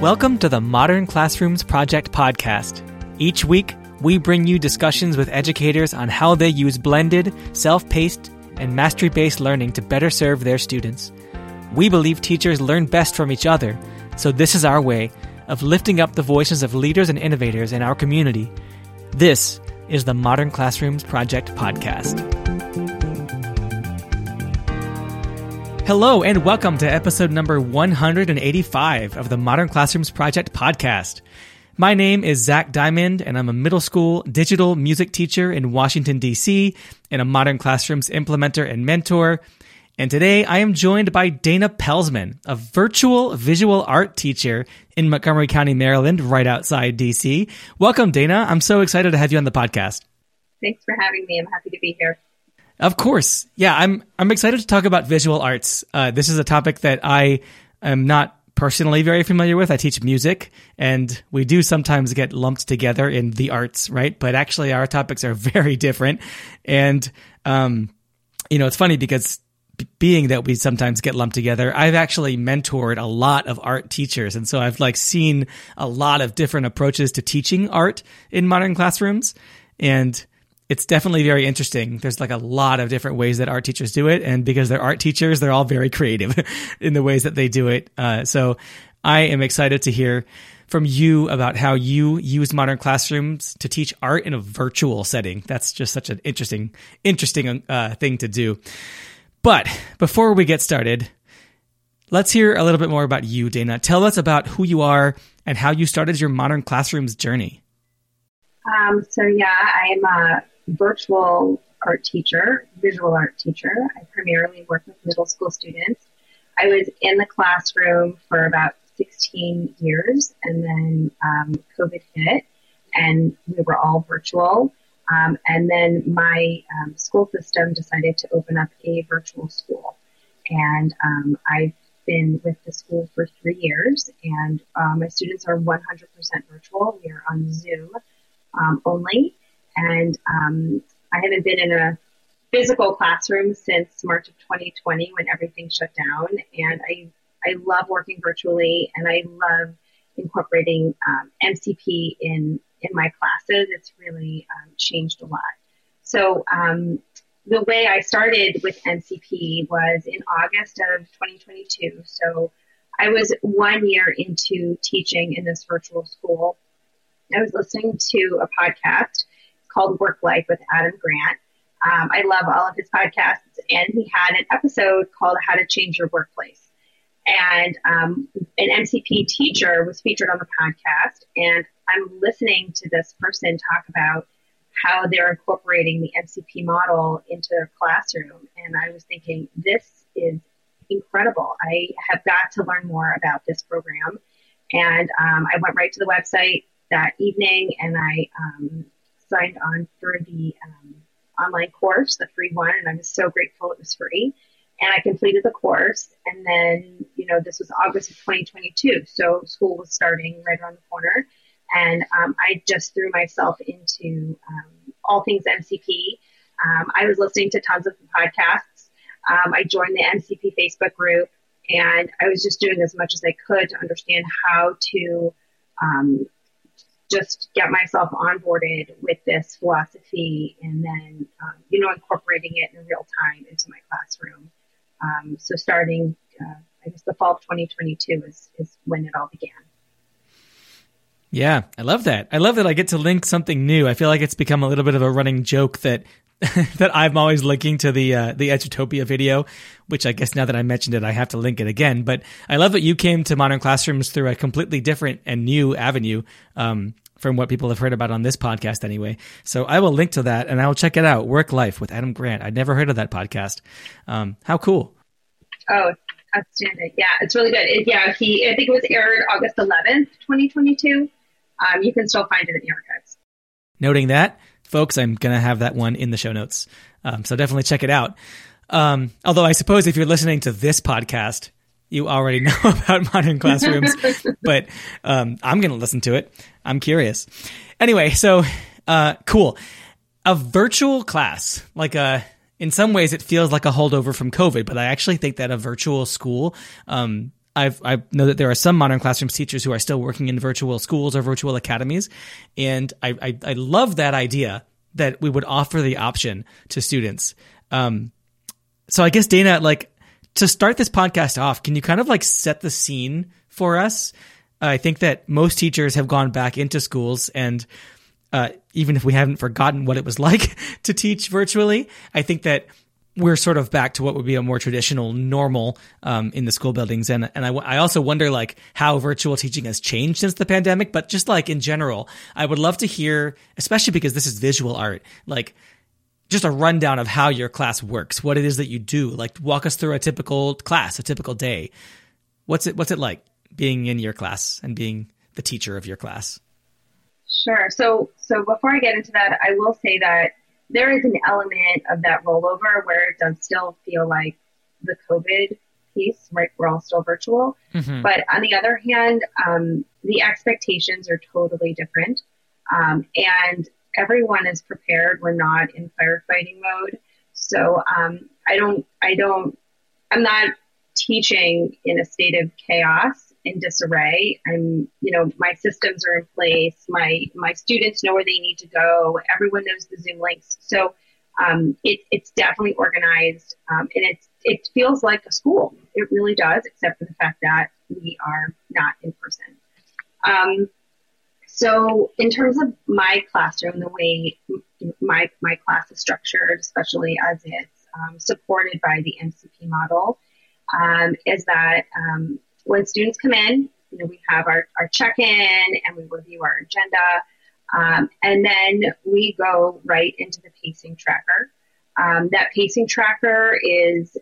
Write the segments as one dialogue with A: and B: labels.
A: Welcome to the Modern Classrooms Project podcast. Each week, we bring you discussions with educators on how they use blended, self-paced, and mastery-based learning to better serve their students. We believe teachers learn best from each other, so this is our way of lifting up the voices of leaders and innovators in our community. This is the Modern Classrooms Project podcast. Hello and welcome to episode number 185 of the Modern Classrooms Project podcast. My name is Zach Diamond, and I'm a middle school digital music teacher in Washington, D.C., and a Modern Classrooms implementer and mentor. And today I am joined by Dana Pelsman, a virtual visual art teacher in Montgomery County, Maryland, right outside D.C. Welcome, Dana. I'm so excited to have you on the podcast.
B: Thanks for having me. I'm happy to be here.
A: Of course. Yeah, I'm excited to talk about visual arts. This is a topic that I am not personally very familiar with. I teach music, and we do sometimes get lumped together in the arts, right? But actually, our topics are very different. And, it's funny because being that we sometimes get lumped together, I've actually mentored a lot of art teachers. And so I've seen a lot of different approaches to teaching art in modern classrooms. And it's definitely very interesting. There's a lot of different ways that art teachers do it. And because they're art teachers, they're all very creative in the ways that they do it. So I am excited to hear from you about how you use modern classrooms to teach art in a virtual setting. That's just such an interesting thing to do. But before we get started, let's hear a little bit more about you, Dana. Tell us about who you are and how you started your modern classrooms journey.
B: I am a virtual art teacher, visual art teacher. I primarily work with middle school students. I was in the classroom for about 16 years, and then COVID hit, and we were all virtual. And then my school system decided to open up a virtual school. And I've been with the school for 3 years, and my students are 100% virtual. We are on Zoom only. And I haven't been in a physical classroom since March of 2020 when everything shut down. And I love working virtually, and I love incorporating MCP in my classes. It's really changed a lot. So the way I started with MCP was in August of 2022. So I was 1 year into teaching in this virtual school. I was listening to a podcast called Work Life with Adam Grant. I love all of his podcasts, and he had an episode called How to Change Your Workplace. And an MCP teacher was featured on the podcast, and I'm listening to this person talk about how they're incorporating the MCP model into their classroom. And I was thinking, this is incredible. I have got to learn more about this program. And I went right to the website that evening, and I signed on for the online course, the free one, and I was so grateful it was free. And I completed the course, and then, this was August of 2022, so school was starting right around the corner, and I just threw myself into all things MCP. I was listening to tons of podcasts. I joined the MCP Facebook group, and I was just doing as much as I could to understand how to just get myself onboarded with this philosophy, and then, incorporating it in real time into my classroom. So starting, I guess the fall of 2022 is when it all began.
A: Yeah, I love that. I love that I get to link something new. I feel like it's become a little bit of a running joke that that I'm always linking to the Edutopia video, which I guess now that I mentioned it, I have to link it again. But I love that you came to modern classrooms through a completely different and new avenue from what people have heard about on this podcast anyway. So I will link to that, and I will check it out. Work Life with Adam Grant. I'd never heard of that podcast. How cool.
B: Oh, outstanding. Yeah, it's really good. I think it was aired August 11th, 2022. You can still find it in the archives.
A: Noting that, folks, I'm going to have that one in the show notes. So definitely check it out. Although I suppose if you're listening to this podcast, you already know about modern classrooms, but I'm going to listen to it. I'm curious. Anyway, so cool. A virtual class, in some ways it feels like a holdover from COVID, but I actually think that a virtual school I know that there are some modern classrooms teachers who are still working in virtual schools or virtual academies. And I love that idea that we would offer the option to students. So I guess, Dana, like, to start this podcast off, can you kind of like set the scene for us? I think that most teachers have gone back into schools, and even if we haven't forgotten what it was like to teach virtually, I think that we're sort of back to what would be a more traditional normal in the school buildings. And I also wonder like how virtual teaching has changed since the pandemic, but just like in general, I would love to hear, especially because this is visual art, like just a rundown of how your class works, what it is that you do. Like, walk us through a typical class, a typical day. What's it like being in your class and being the teacher of your class?
B: Sure. So before I get into that, I will say that there is an element of that rollover where it does still feel like the COVID piece, right? We're all still virtual. Mm-hmm. But on the other hand, the expectations are totally different. And everyone is prepared. We're not in firefighting mode. So I'm not teaching in a state of chaos and disarray. My systems are in place. My students know where they need to go. Everyone knows the Zoom links. So it's definitely organized, and it feels like a school. It really does, except for the fact that we are not in person. So in terms of my classroom, the way my class is structured, especially as it's supported by the MCP model, is that when students come in, we have our check-in and we review our agenda, and then we go right into the pacing tracker. That pacing tracker is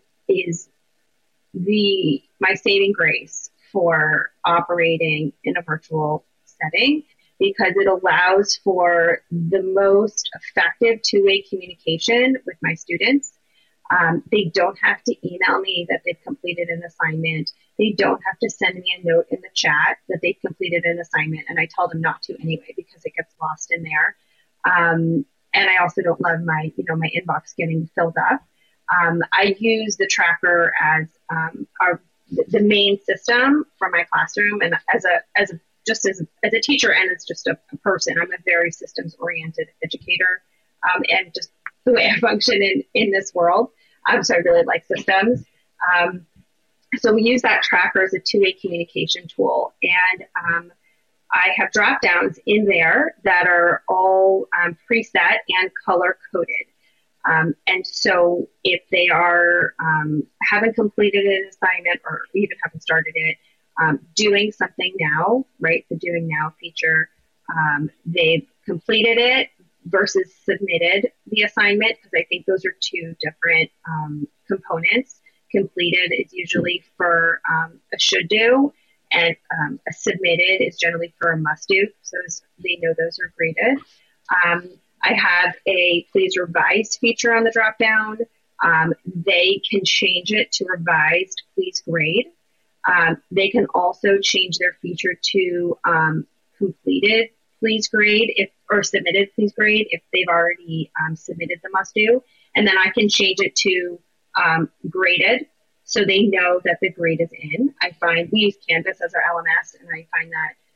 B: my saving grace for operating in a virtual setting, because it allows for the most effective two-way communication with my students. They don't have to email me that they've completed an assignment. They don't have to send me a note in the chat that they've completed an assignment, and I tell them not to anyway because it gets lost in there. And I also don't love my inbox getting filled up. I use the tracker as the main system for my classroom, and as a teacher and as just a person. I'm a very systems-oriented educator, and just the way I function in this world. So I really like systems. So we use that tracker as a two-way communication tool. And I have drop-downs in there that are all preset and color-coded. And so if they are haven't completed an assignment or even haven't started it, doing something now, right? The doing now feature, they've completed it versus submitted the assignment, because I think those are two different components. Completed is usually for a should do, and a submitted is generally for a must do. So they know those are graded. I have a please revise feature on the drop down. They can change it to revised please grade. They can also change their feature to completed please grade or submitted please grade if they've already submitted the must do. And then I can change it to graded, so they know that the grade is in. I find we use Canvas as our LMS, and I find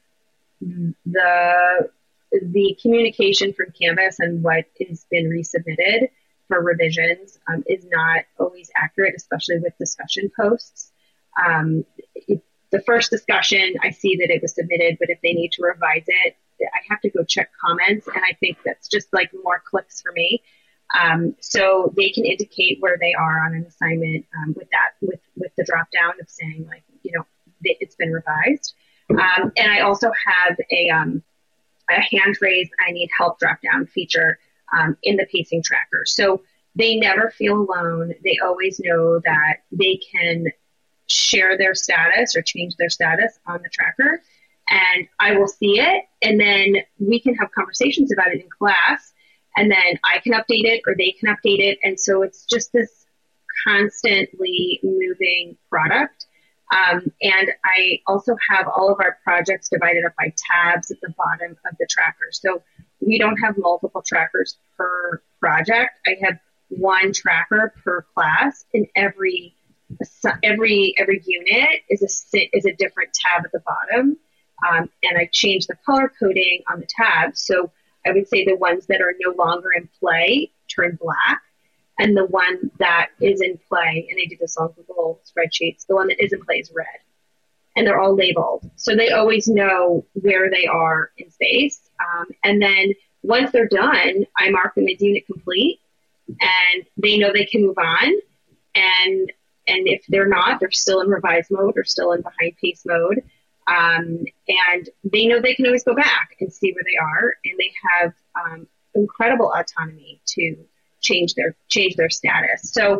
B: that the communication from Canvas and what has been resubmitted for revisions is not always accurate, especially with discussion posts. The first discussion, I see that it was submitted, but if they need to revise it, I have to go check comments, and I think that's just like more clicks for me. So they can indicate where they are on an assignment with the drop down of saying it's been revised. And I also have a hand raise I need help drop down feature in the pacing tracker. So they never feel alone. They always know that they can share their status or change their status on the tracker, and I will see it, and then we can have conversations about it in class, and then I can update it or they can update it. And so it's just this constantly moving product. And I also have all of our projects divided up by tabs at the bottom of the tracker. So we don't have multiple trackers per project. I have one tracker per class, and every every unit is a different tab at the bottom. And I changed the color coding on the tabs. So I would say the ones that are no longer in play turn black, and the one that is in play, and I did this on Google spreadsheets, the one that is in play is red. And they're all labeled. So they always know where they are in space. And then once they're done, I mark them as unit complete, and they know they can move on. And if they're not, they're still in revise mode or still in behind pace mode. And they know they can always go back and see where they are. And they have incredible autonomy to change their status. So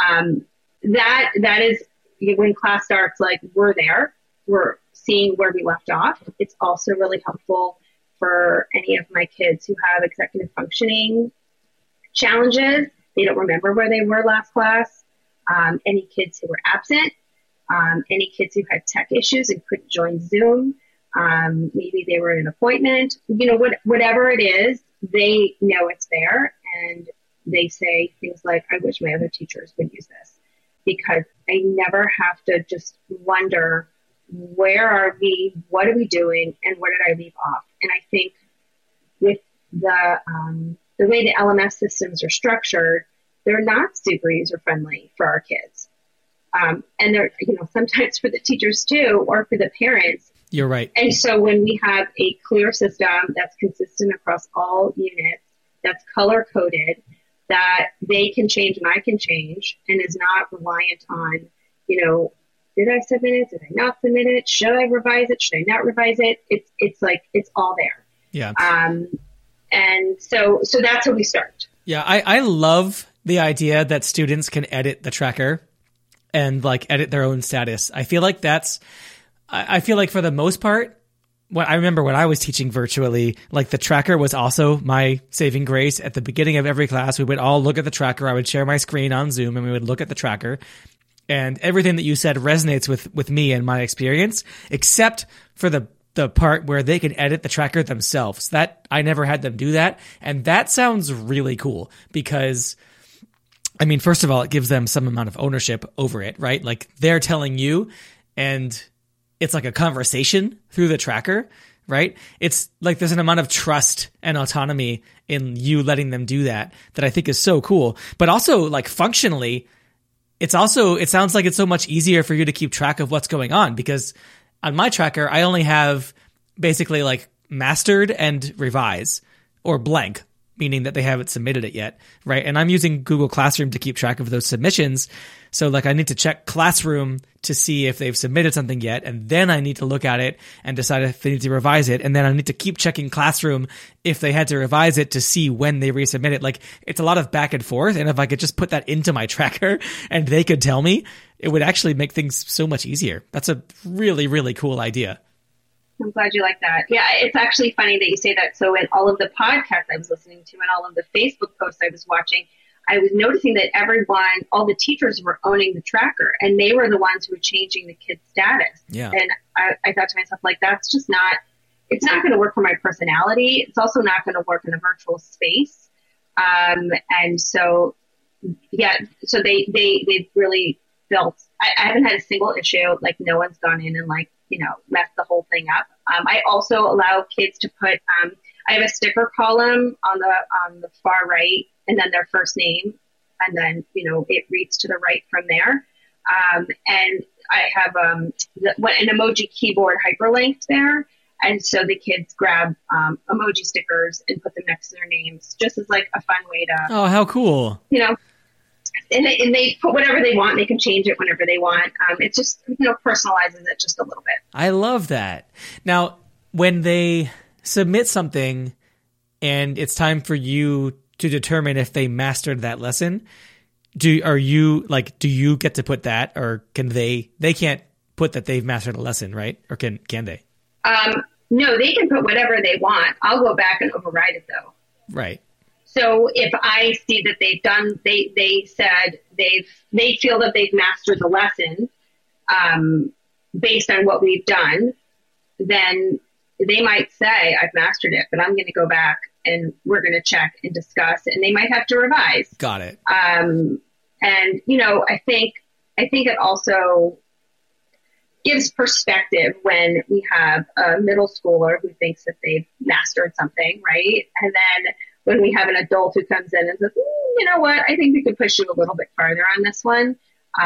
B: that is when class starts, like we're there. We're seeing where we left off. It's also really helpful for any of my kids who have executive functioning challenges. They don't remember where they were last class. Any kids who were absent, any kids who had tech issues and couldn't join Zoom. Maybe they were in an appointment. Whatever it is, they know it's there, and they say things like, I wish my other teachers would use this, because I never have to just wonder, where are we? What are we doing? And where did I leave off? And I think with the way the LMS systems are structured, they're not super user friendly for our kids. And they're, sometimes for the teachers too, or for the parents.
A: You're right.
B: And so when we have a clear system that's consistent across all units, that's color coded, that they can change and I can change, and is not reliant on, did I submit it? Did I not submit it? Should I revise it? Should I not revise it? It's like, it's all there.
A: Yeah.
B: And so that's how we start.
A: Yeah. I love the idea that students can edit the tracker and edit their own status. I feel like for the most part, I remember when I was teaching virtually, the tracker was also my saving grace. At the beginning of every class, we would all look at the tracker. I would share my screen on Zoom and we would look at the tracker. And everything that you said resonates with me and my experience, except for the part where they can edit the tracker themselves. That I never had them do that. And that sounds really cool because, first of all, it gives them some amount of ownership over it, right? They're telling you, and it's like a conversation through the tracker, right? It's there's an amount of trust and autonomy in you letting them do that I think is so cool. But also functionally, it sounds like it's so much easier for you to keep track of what's going on, because on my tracker, I only have basically mastered and revise, or blank, meaning that they haven't submitted it yet, right? And I'm using Google Classroom to keep track of those submissions. So I need to check Classroom to see if they've submitted something yet. And then I need to look at it and decide if they need to revise it. And then I need to keep checking Classroom if they had to revise it to see when they resubmit it. It's a lot of back and forth. And if I could just put that into my tracker and they could tell me, it would actually make things so much easier. That's a really, really cool idea.
B: I'm glad you like that. Yeah, it's actually funny that you say that. So in all of the podcasts I was listening to and all of the Facebook posts I was watching, I was noticing that all the teachers were owning the tracker, and they were the ones who were changing the kids' status.
A: Yeah.
B: And I thought to myself, that's just it's not going to work for my personality. It's also not going to work in a virtual space. And so, yeah, so they really built, I haven't had a single issue. No one's gone in and messed the whole thing up. I also allow kids to put, I have a sticker column on the far right, and then their first name, and then, it reads to the right from there. And I have an emoji keyboard hyperlinked there. And so the kids grab emoji stickers and put them next to their names, just as a fun way to.
A: Oh, how cool.
B: And they put whatever they want. They can change it whenever they want. It just, personalizes it just a little bit.
A: I love that. Now, when they submit something and it's time for you to determine if they mastered that lesson, do you get to put that, or can they can't put that they've mastered a lesson, right? Or can they?
B: No, they can put whatever they want. I'll go back and override it though.
A: Right.
B: So if I see that they said they feel that they've mastered the lesson, based on what we've done, then they might say, I've mastered it, but I'm going to go back and we're going to check and discuss, and they might have to revise.
A: Got it.
B: And, I think I think it also gives perspective when we have a middle schooler who thinks that they've mastered something, right? And then when we have an adult who comes in and says, you know what, I think we could push you a little bit farther on this one.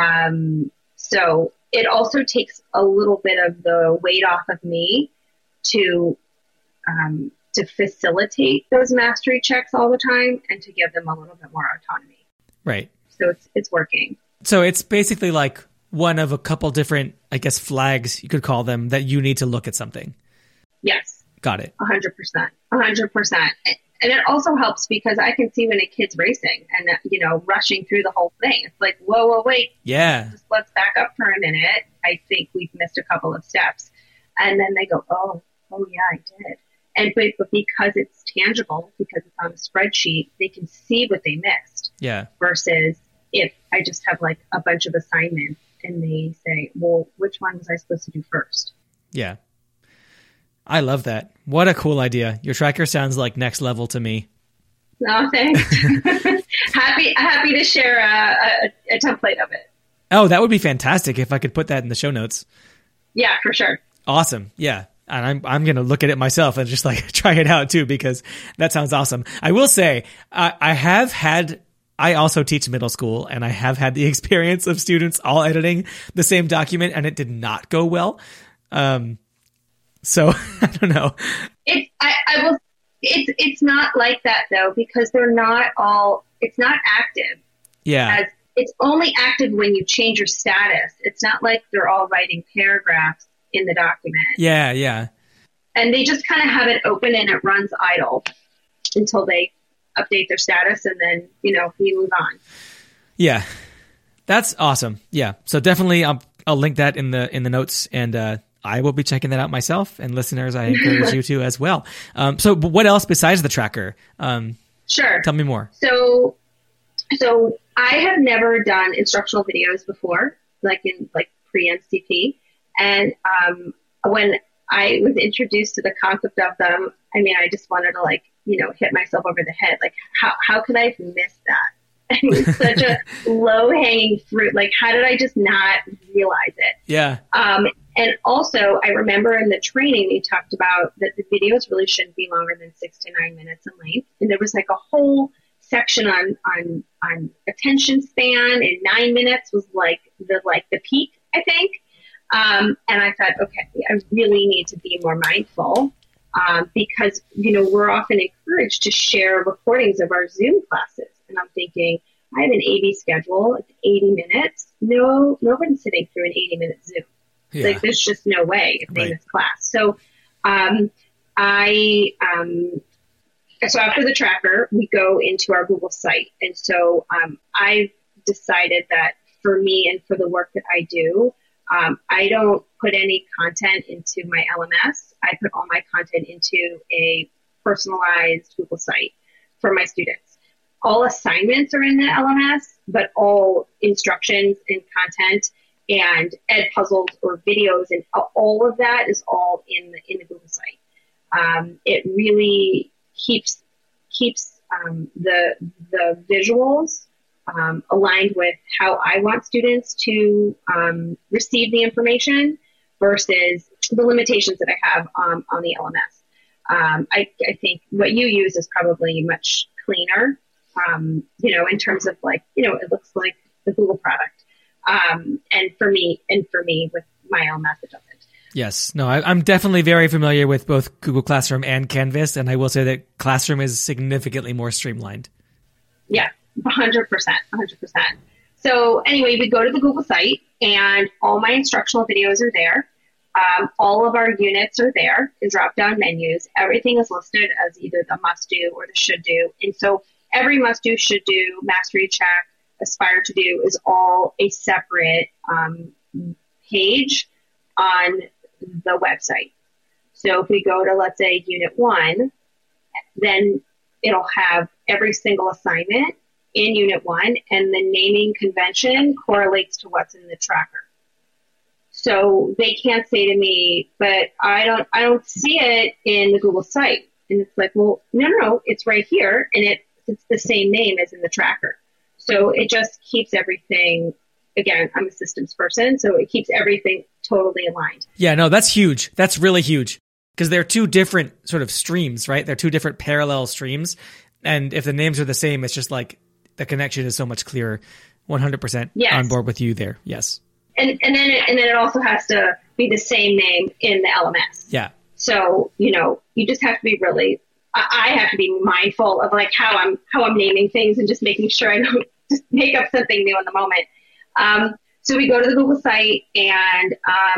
B: So it also takes a little bit of the weight off of me to facilitate those mastery checks all the time and to give them a little bit more autonomy.
A: Right.
B: So it's working. So
A: it's basically like one of a couple different, I guess, flags, you could call them, that you need to look at something.
B: Yes.
A: Got it.
B: 100%. 100%. And it also helps because I can see when a kid's racing and, rushing through the whole thing. It's like, whoa, wait.
A: Yeah.
B: Just let's back up for a minute. I think we've missed a couple of steps. And then they go, oh yeah, I did. And but because it's tangible, because it's on a spreadsheet, they can see what they missed.
A: Yeah.
B: Versus if I just have like a bunch of assignments and they say, well, which one was I supposed to do first?
A: Yeah. I love that. What a cool idea. Your tracker sounds like next level to me.
B: Oh, thanks. happy to share a template of it.
A: Oh, that would be fantastic if I could put that in the show notes.
B: Yeah, for sure.
A: Awesome. Yeah. And I'm going to look at it myself and just like try it out too, because that sounds awesome. I will say, I also teach middle school, and I have had the experience of students all editing the same document, and it did not go well. So I don't know.
B: It's not like that though, because they're not all, it's not active.
A: Yeah.
B: It's only active when you change your status. It's not like they're all writing paragraphs in the document.
A: Yeah. Yeah.
B: And they just kind of have it open and it runs idle until they update their status, and then, we move on.
A: Yeah. That's awesome. Yeah. So definitely I'll link that in the notes, and I will be checking that out myself, and listeners, I encourage you to as well. So what else besides the tracker?
B: Sure.
A: Tell me more.
B: So I have never done instructional videos before, like pre-NCP. And when I was introduced to the concept of them, I just wanted to hit myself over the head. Like, how could I have missed that? It was such a low-hanging fruit. Like, how did I just not realize it?
A: Yeah.
B: And also, I remember in the training, they talked about that the videos really shouldn't be longer than 6 to 9 minutes in length. And there was like a whole section on attention span, and 9 minutes was like the peak, I think. And I thought, okay, I really need to be more mindful, because, we're often encouraged to share recordings of our Zoom classes. And I'm thinking, I have an AB schedule, it's 80 minutes. No one's sitting through an 80-minute Zoom. Yeah. Like, there's just no way if they miss class. So, so after the tracker, we go into our Google site. And so, I've decided that for me and for the work that I do, I don't put any content into my LMS. I put all my content into a personalized Google site for my students. All assignments are in the LMS, but all instructions and content and ed puzzles or videos and all of that is all in the Google site. It really keeps the visuals aligned with how I want students to receive the information versus the limitations that I have on the LMS. I think what you use is probably much cleaner, in terms of it looks like the Google product. And for me with my LMS, it doesn't.
A: Yes. No, I'm definitely very familiar with both Google Classroom and Canvas, and I will say that Classroom is significantly more streamlined.
B: Yeah. 100%. So anyway, we go to the Google site and all my instructional videos are there. All of our units are there in drop-down menus. Everything is listed as either the must-do or the should-do. And so every must-do, should-do, mastery check, aspire to do is all a separate page on the website. So if we go to, let's say, Unit 1, then it'll have every single assignment in Unit 1, and the naming convention correlates to what's in the tracker. So they can't say to me, but I don't see it in the Google site. And it's like, well, no, it's right here, and it's the same name as in the tracker. So it just keeps everything again, I'm a systems person, so it keeps everything totally aligned.
A: Yeah, no, that's huge. That's really huge because they're two different sort of streams, right? They're two different parallel streams. And if the names are the same, it's just like the connection is so much clearer. 100% on board with you there. Yes.
B: And then it also has to be the same name in the LMS.
A: Yeah.
B: So, you just have to be really, I have to be mindful of like how I'm naming things and just making sure I don't just make up something new in the moment. So we go to the Google site and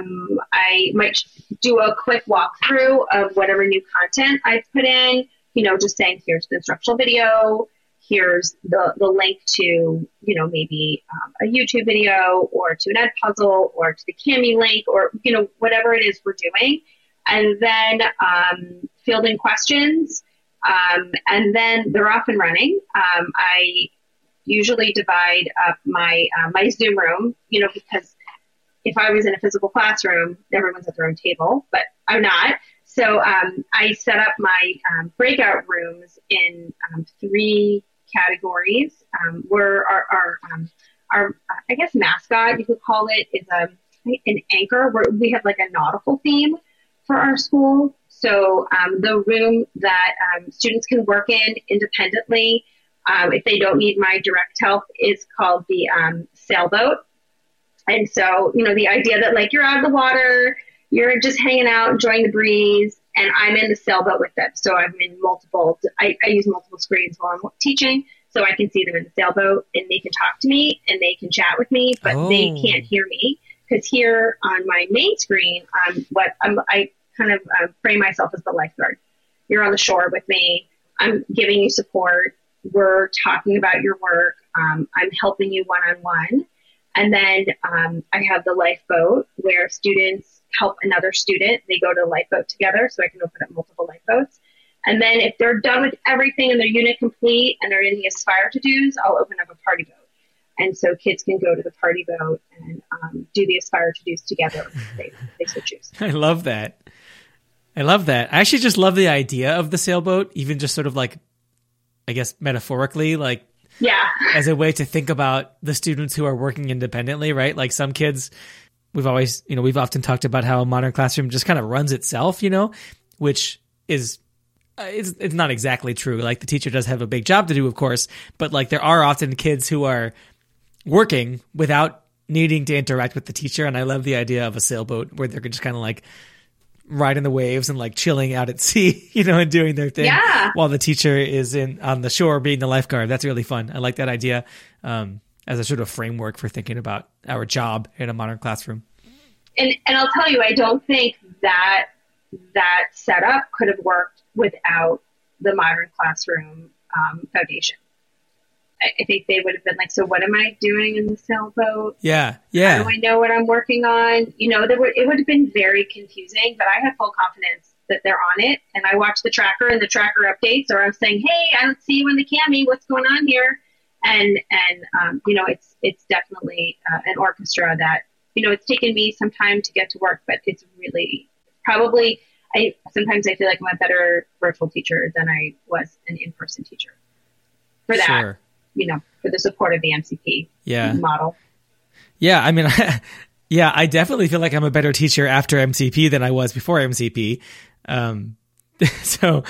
B: I might do a quick walkthrough of whatever new content I've put in, just saying, here's the instructional video, here's the link to, maybe a YouTube video or to an Edpuzzle or to the Kami link or, whatever it is we're doing. And then fielding questions. And then they're off and running. I usually divide up my Zoom room, because if I was in a physical classroom, everyone's at their own table, but I'm not. So I set up my breakout rooms in 3 categories. Where our I guess mascot, you could call it, is an anchor. Where we have like a nautical theme for our school. So the room that students can work in independently, if they don't need my direct help, is called the sailboat. And so, the idea that like you're out of the water, you're just hanging out, enjoying the breeze, and I'm in the sailboat with them. So I'm in I use multiple screens while I'm teaching, so I can see them in the sailboat and they can talk to me and they can chat with me, but they can't hear me because here on my main screen, I kind of frame myself as the lifeguard. You're on the shore with me. I'm giving you support. We're talking about your work. I'm helping you one-on-one. And then I have the lifeboat where students help another student. They go to the lifeboat together, so I can open up multiple lifeboats. And then if they're done with everything and their unit complete and they're in the Aspire to-dos, I'll open up a party boat. And so kids can go to the party boat and do the Aspire to-dos together if they so choose.
A: I love that. I actually just love the idea of the sailboat, even just sort of like, I guess, metaphorically, like,
B: yeah,
A: as a way to think about the students who are working independently, right? Like some kids, we've often talked about how a modern classroom just kind of runs itself, which is, it's not exactly true. Like the teacher does have a big job to do, of course, but like there are often kids who are working without needing to interact with the teacher. And I love the idea of a sailboat where they're just kind of like riding the waves and like chilling out at sea, and doing their thing while the teacher is on the shore being the lifeguard. That's really fun. I like that idea as a sort of framework for thinking about our job in a modern classroom.
B: And I'll tell you, I don't think that setup could have worked without the modern classroom foundation. I think they would have been like, so what am I doing in the sailboat?
A: Yeah.
B: How do I know what I'm working on? It would have been very confusing, but I have full confidence that they're on it. And I watch the tracker and the tracker updates, or I'm saying, hey, I don't see you in the Kami. What's going on here? And it's definitely an orchestra that, it's taken me some time to get to work, but it's really probably, sometimes I feel like I'm a better virtual teacher than I was an in-person teacher for that.
A: Sure.
B: For the support of the MCP model.
A: Yeah, I mean, I definitely feel like I'm a better teacher after MCP than I was before MCP. So,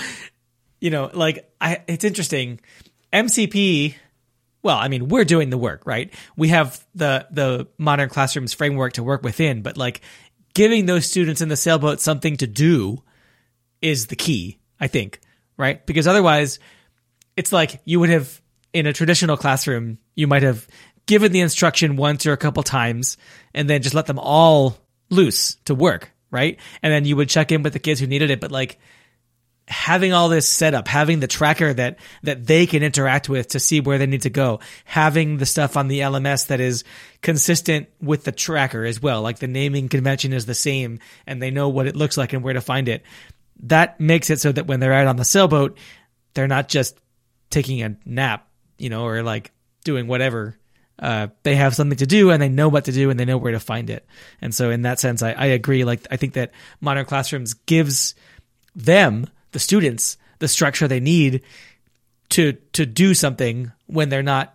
A: it's interesting. MCP, well, I mean, we're doing the work, right? We have the modern classrooms framework to work within, but like giving those students in the sailboat something to do is the key, I think, right? Because otherwise, it's like you would have, in a traditional classroom, you might have given the instruction once or a couple times and then just let them all loose to work, right? And then you would check in with the kids who needed it. But like having all this set up, having the tracker that they can interact with to see where they need to go, having the stuff on the LMS that is consistent with the tracker as well, like the naming convention is the same and they know what it looks like and where to find it. That makes it so that when they're out on the sailboat, they're not just taking a nap, or like doing whatever. They have something to do and they know what to do and they know where to find it. And so in that sense, I agree. Like, I think that modern classrooms gives them, the students, the structure they need to do something when they're not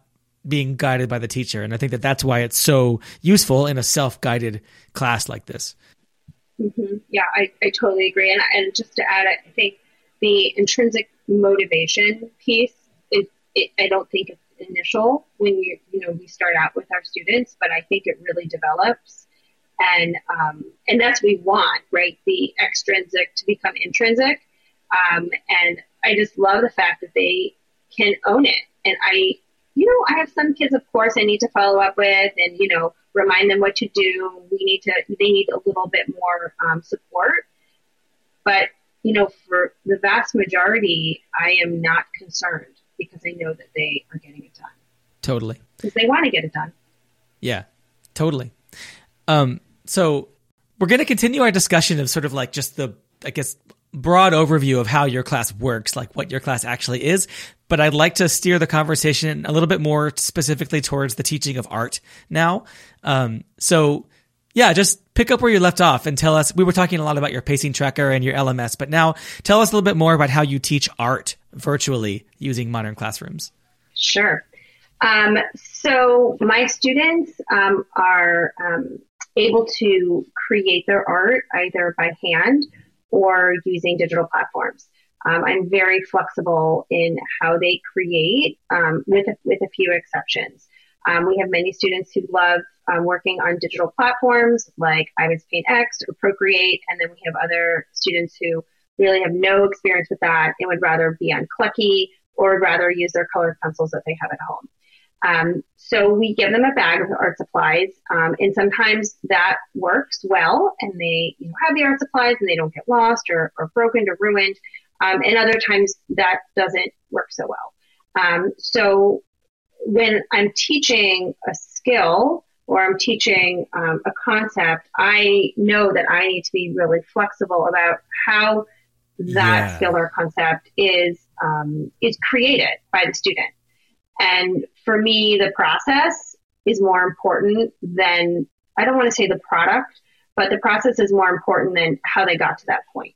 A: being guided by the teacher. And I think that that's why it's so useful in a self-guided class like this.
B: Mm-hmm. Yeah, I totally agree. And just to add, I think the intrinsic motivation piece I don't think it's initial when we start out with our students, but I think it really develops. And that's what we want, right? The extrinsic to become intrinsic. And I just love the fact that they can own it. And I have some kids, of course, I need to follow up with and, remind them what to do. They need a little bit more support. But, for the vast majority, I am not concerned because I know that they are getting it done.
A: Totally.
B: Because they want to get it done.
A: Yeah, totally. So we're going to continue our discussion of sort of like just the, I guess, broad overview of how your class works, like what your class actually is. But I'd like to steer the conversation a little bit more specifically towards the teaching of art now. So yeah, just pick up where you left off and tell us, we were talking a lot about your pacing tracker and your LMS, but now tell us a little bit more about how you teach art virtually using modern classrooms.
B: Sure. So my students are able to create their art either by hand or using digital platforms. I'm very flexible in how they create, with a few exceptions. We have many students who love working on digital platforms like Ivan's Paint X or Procreate, and then we have other students who really have no experience with that and would rather be on Clucky or would rather use their colored pencils that they have at home. So we give them a bag of art supplies, and sometimes that works well, and they have the art supplies and they don't get lost or broken or ruined. And other times that doesn't work so well. So when I'm teaching a skill or I'm teaching a concept, I know that I need to be really flexible about how that skill or concept is created by the student. And for me, the process is more important than, I don't want to say the product, but the process is more important than how they got to that point.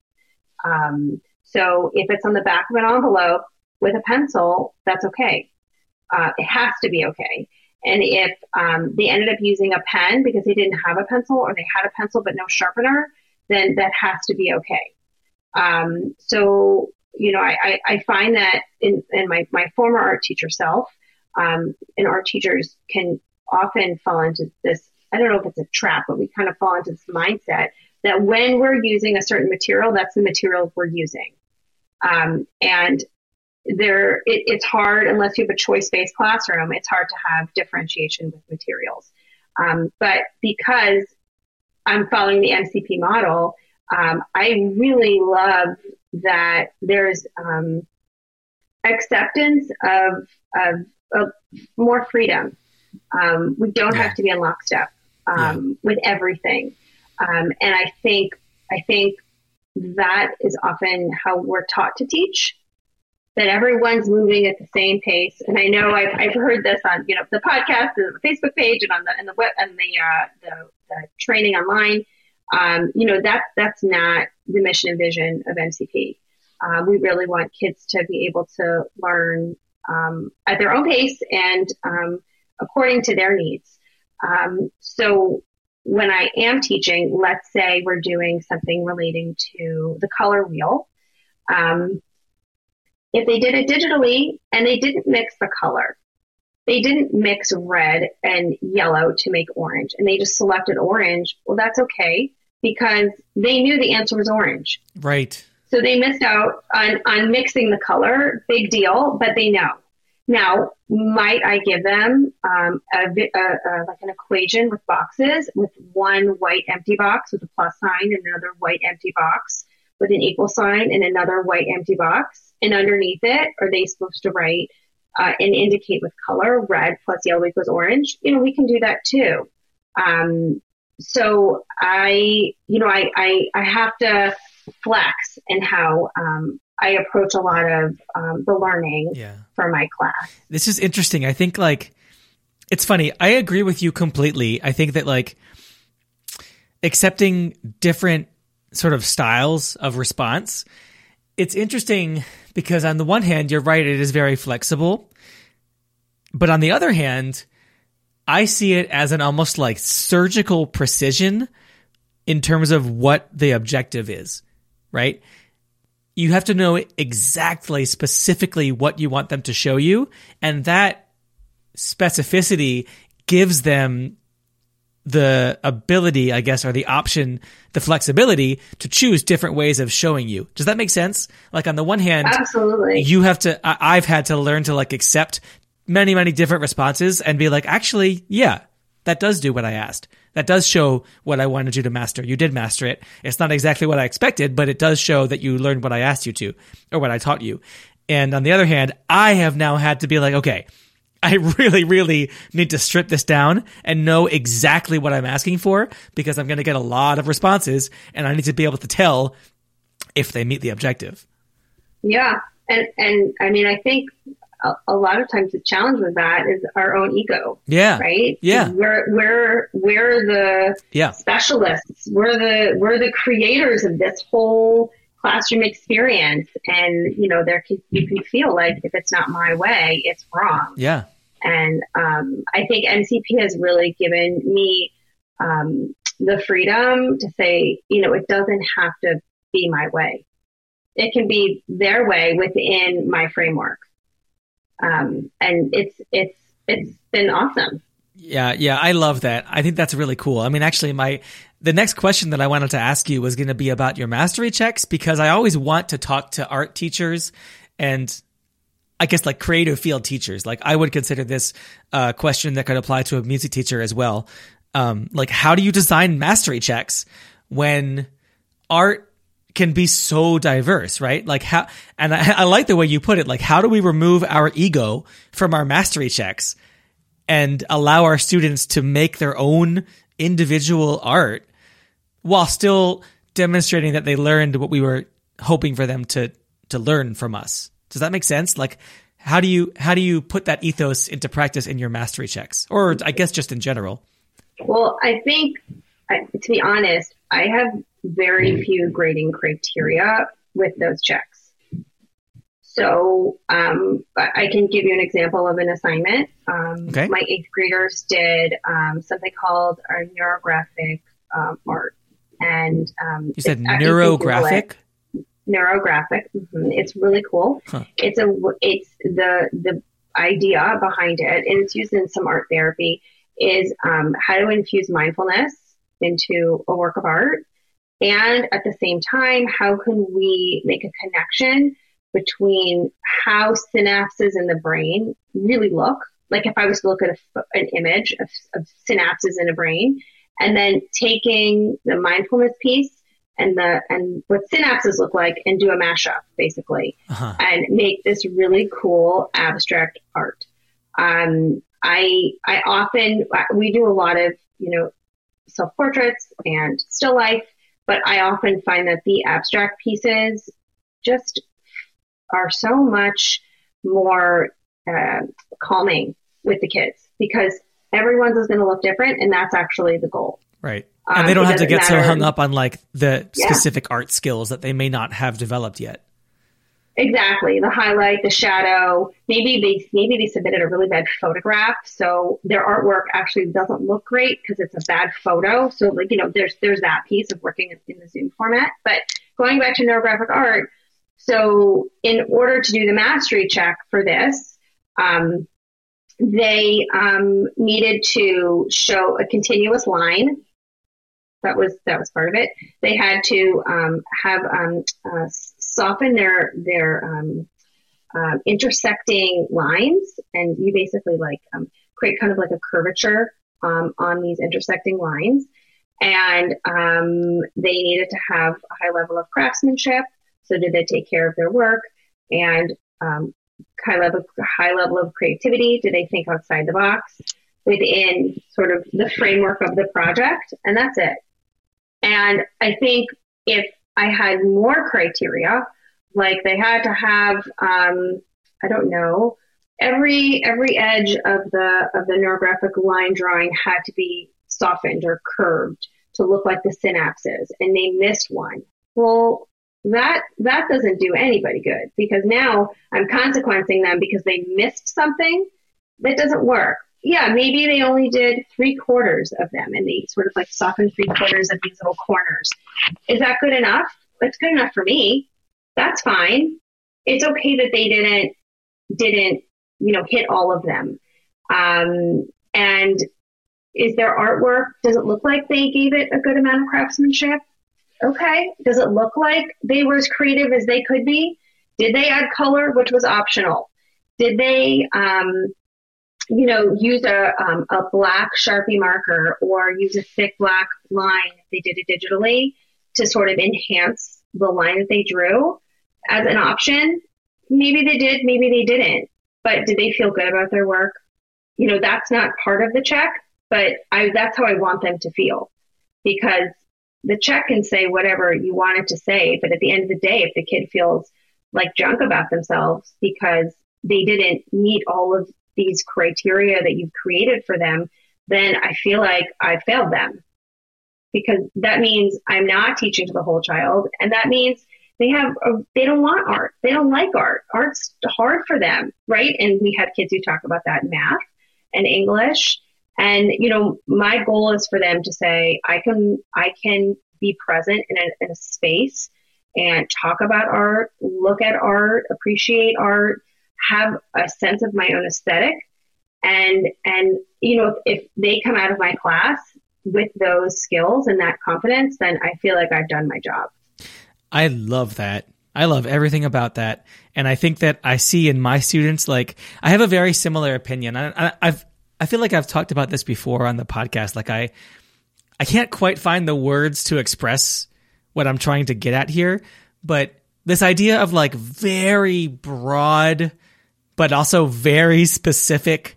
B: So if it's on the back of an envelope with a pencil, that's okay. It has to be okay. And if they ended up using a pen because they didn't have a pencil or they had a pencil but no sharpener, then that has to be okay. So, I find that in my former art teacher self, and art teachers can often fall into this, I don't know if it's a trap, but we kind of fall into this mindset that when we're using a certain material, that's the material we're using. And it's hard unless you have a choice-based classroom. It's hard to have differentiation with materials. But because I'm following the MCP model, I really love that there's acceptance of more freedom. We don't have to be in lockstep with everything. And I think that is often how we're taught to teach, that everyone's moving at the same pace. And I know I've heard this on, the podcast, the Facebook page, and on the web and the training online. That's not the mission and vision of MCP. We really want kids to be able to learn at their own pace and according to their needs. So when I am teaching, let's say we're doing something relating to the color wheel. If they did it digitally and they didn't mix the color, they didn't mix red and yellow to make orange, and they just selected orange, well, that's okay because they knew the answer was orange.
A: Right.
B: So they missed out on mixing the color, big deal, but they know. Now, might I give them like an equation with boxes, with one white empty box with a plus sign and another white empty box with an equal sign and another white empty box? And underneath it, are they supposed to write and indicate with color, red plus yellow equals orange? We can do that too. So I have to flex in how I approach a lot of the learning for my class.
A: This is interesting. I think it's funny. I agree with you completely. I think that accepting different sort of styles of response, it's interesting because on the one hand, you're right, it is very flexible. But on the other hand, I see it as an almost like surgical precision in terms of what the objective is, right? You have to know exactly, specifically what you want them to show you. And that specificity gives them the ability, I guess, or the option, the flexibility to choose different ways of showing you. Does that make sense? Like on the one hand,
B: absolutely,
A: I've had to learn to like accept many, many different responses and be like, actually, yeah, that does do what I asked. That does show what I wanted you to master. You did master it. It's not exactly what I expected, but it does show that you learned what I asked you to, or what I taught you. And on the other hand, I have now had to be like, okay, I really, really need to strip this down and know exactly what I'm asking for, because I'm going to get a lot of responses and I need to be able to tell if they meet the objective.
B: Yeah. And I mean, I think a lot of times the challenge with that is our own ego.
A: Yeah.
B: Right.
A: Yeah.
B: We're the specialists. We're the creators of this whole classroom experience. And, you know, you can feel like if it's not my way, it's wrong.
A: Yeah.
B: And, I think MCP has really given me, the freedom to say, you know, it doesn't have to be my way. It can be their way within my framework. And it's been awesome.
A: Yeah, I love that. I think that's really cool. I mean, actually, the next question that I wanted to ask you was going to be about your mastery checks, because I always want to talk to art teachers and I guess like creative field teachers. Like I would consider this a question that could apply to a music teacher as well. Like how do you design mastery checks when art can be so diverse, right? Like how, and I like the way you put it, like how do we remove our ego from our mastery checks and allow our students to make their own individual art while still demonstrating that they learned what we were hoping for them to learn from us? Does that make sense? Like how do you put that ethos into practice in your mastery checks, or I guess just in general?
B: Well, I think, to be honest, I have very few grading criteria with those checks. So I can give you an example of an assignment.
A: Okay.
B: My 8th graders did something called our neurographic art. And
A: you said neurographic?
B: Neurographic. Mm-hmm. It's really cool. Huh. It's the idea behind it, and it's used in some art therapy, is how to infuse mindfulness into a work of art. And at the same time, how can we make a connection between how synapses in the brain really look? Like if I was to look at an image of synapses in a brain, and then taking the mindfulness piece and what synapses look like and do a mashup, basically, and make this really cool abstract art. I often, we do a lot of, you know, self-portraits and still life, but I often find that the abstract pieces just are so much more calming with the kids, because everyone's is going to look different, and that's actually the goal.
A: Right. And they don't have to get so hung up on like the specific art skills that they may not have developed yet.
B: Exactly. The highlight, the shadow, maybe they submitted a really bad photograph, so their artwork actually doesn't look great because it's a bad photo. So like, you know, there's that piece of working in the Zoom format. But going back to neurographic art, so in order to do the mastery check for this, they needed to show a continuous line. That was part of it. They had to soften their intersecting lines, and you basically like create kind of like a curvature on these intersecting lines. And they needed to have a high level of craftsmanship. So did they take care of their work? And high level of creativity? Did they think outside the box within sort of the framework of the project? And that's it. And I think if I had more criteria, like they had to have, I don't know, every edge of the neurographic line drawing had to be softened or curved to look like the synapses, and they missed one. Well, that doesn't do anybody good, because now I'm consequencing them because they missed something That doesn't work. Yeah, maybe they only did 3/4 of them and they sort of like softened 3/4 of these little corners. Is that good enough? That's good enough for me. That's fine. It's okay that they didn't, hit all of them. And is their artwork, does it look like they gave it a good amount of craftsmanship? Okay. Does it look like they were as creative as they could be? Did they add color, which was optional? Did they, use a black Sharpie marker or use a thick black line if they did it digitally to sort of enhance the line that they drew as an option? Maybe they did, maybe they didn't. But did they feel good about their work? That's not part of the check, but that's how I want them to feel. Because the check can say whatever you want it to say, but at the end of the day, if the kid feels like junk about themselves because they didn't meet all of these criteria that you've created for them, then I feel like I failed them. Because that means I'm not teaching to the whole child, and that means they don't want art. They don't like art. Art's hard for them, right? And we had kids who talk about that in math and English. And, my goal is for them to say, I can be present in a space and talk about art, look at art, appreciate art, have a sense of my own aesthetic. And if they come out of my class with those skills and that confidence, then I feel like I've done my job.
A: I love that. I love everything about that. And I think that I see in my students, like, I have a very similar opinion. I feel like I've talked about this before on the podcast. Like, I can't quite find the words to express what I'm trying to get at here, but this idea of like very broad, but also very specific,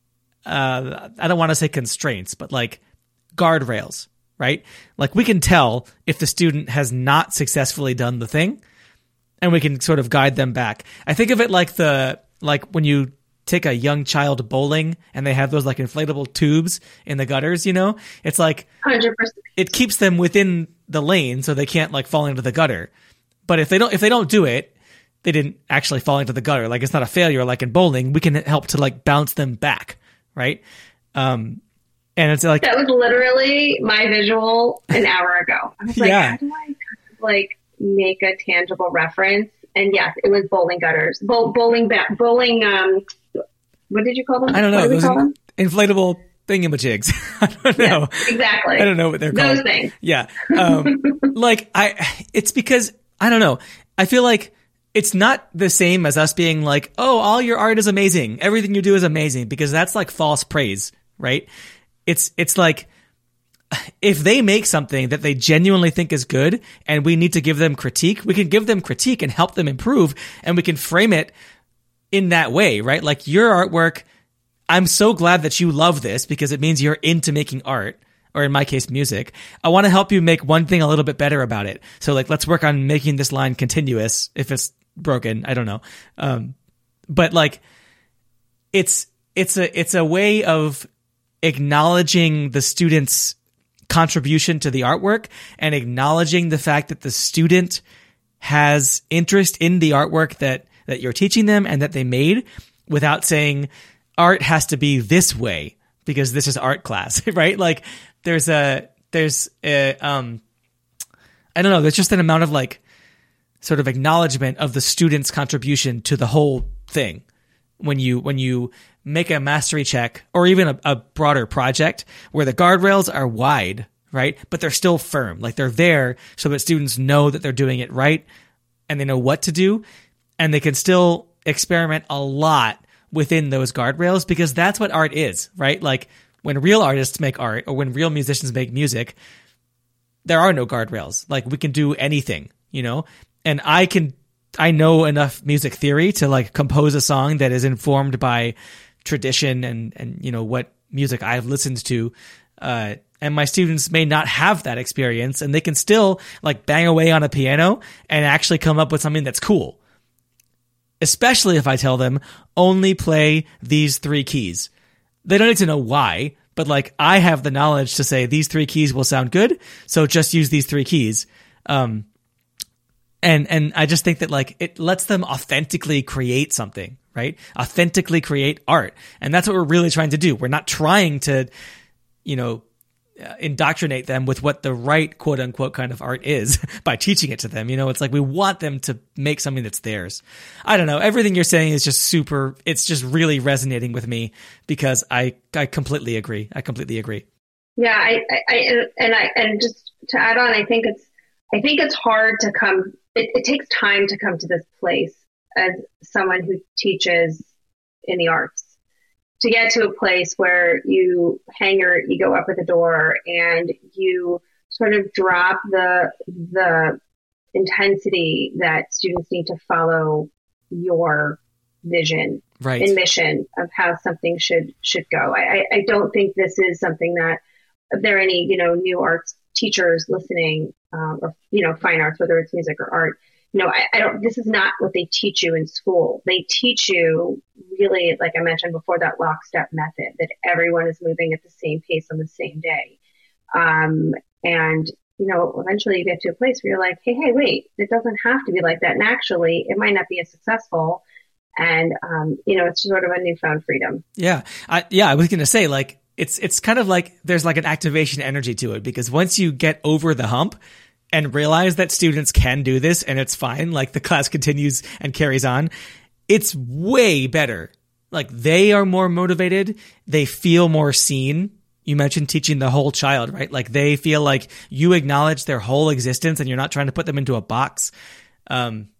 A: I don't want to say constraints, but like guardrails, right? Like, we can tell if the student has not successfully done the thing, and we can sort of guide them back. I think of it like when you take a young child bowling and they have those like inflatable tubes in the gutters, it's like
B: 100%.
A: It keeps them within the lane so they can't like fall into the gutter. But if they don't do it, they didn't actually fall into the gutter. Like, it's not a failure. Like in bowling, we can help to like bounce them back, right? And it's like,
B: that was literally my visual an hour ago. I was like, how do I like make a tangible reference? And yes, it was bowling gutters, bowling. What did you call them?
A: I don't know. Those inflatable thingamajigs. I don't know.
B: Yeah, exactly.
A: I don't know what they're called.
B: Those things.
A: Yeah. It's because, I don't know. I feel like it's not the same as us being like, oh, all your art is amazing. Everything you do is amazing, because that's like false praise, right? It's like, if they make something that they genuinely think is good and we need to give them critique, we can give them critique and help them improve, and we can frame it in that way, right? Like, your artwork, I'm so glad that you love this because it means you're into making art, or in my case, music. I want to help you make one thing a little bit better about it. So like, let's work on making this line continuous. If it's broken, I don't know. But like, it's a way of acknowledging the student's contribution to the artwork and acknowledging the fact that the student has interest in the artwork that you're teaching them and that they made, without saying art has to be this way because this is art class, right? Like, there's I don't know, there's just an amount of like sort of acknowledgement of the student's contribution to the whole thing. When you make a mastery check, or even a broader project where the guardrails are wide, right? But they're still firm. Like, they're there so that students know that they're doing it right and they know what to do, and they can still experiment a lot within those guardrails, because that's what art is, right? Like, when real artists make art, or when real musicians make music, there are no guardrails. Like, we can do anything, and I know enough music theory to like compose a song that is informed by tradition and what music I've listened to. And my students may not have that experience, and they can still like bang away on a piano and actually come up with something that's cool. Especially if I tell them only play these 3 keys. They don't need to know why, but like, I have the knowledge to say these 3 keys will sound good, so just use these 3 keys. And I just think that like, it lets them authentically create something, right? Authentically create art. And that's what we're really trying to do. We're not trying to, indoctrinate them with what the right quote unquote kind of art is by teaching it to them. It's like we want them to make something that's theirs. I don't know. Everything you're saying is just it's just really resonating with me because I completely agree.
B: Yeah. And just to add on, I think it's hard to come, it takes time to come to this place as someone who teaches in the arts, to get to a place where you hang your ego up at the door and you sort of drop the intensity that students need to follow your vision and mission of how something should go. I don't think this is something that, if there are any, new arts teachers listening, or, fine arts, whether it's music or art, this is not what they teach you in school. They teach you really, like I mentioned before, that lockstep method, that everyone is moving at the same pace on the same day. And, eventually you get to a place where you're like, hey, wait, it doesn't have to be like that. And actually it might not be as successful. And, it's sort of a newfound freedom.
A: Yeah. I was going to say, like, it's kind of like there's like an activation energy to it, because once you get over the hump and realize that students can do this and it's fine, like the class continues and carries on, it's way better. Like they are more motivated. They feel more seen. You mentioned teaching the whole child, right? Like they feel like you acknowledge their whole existence and you're not trying to put them into a box. And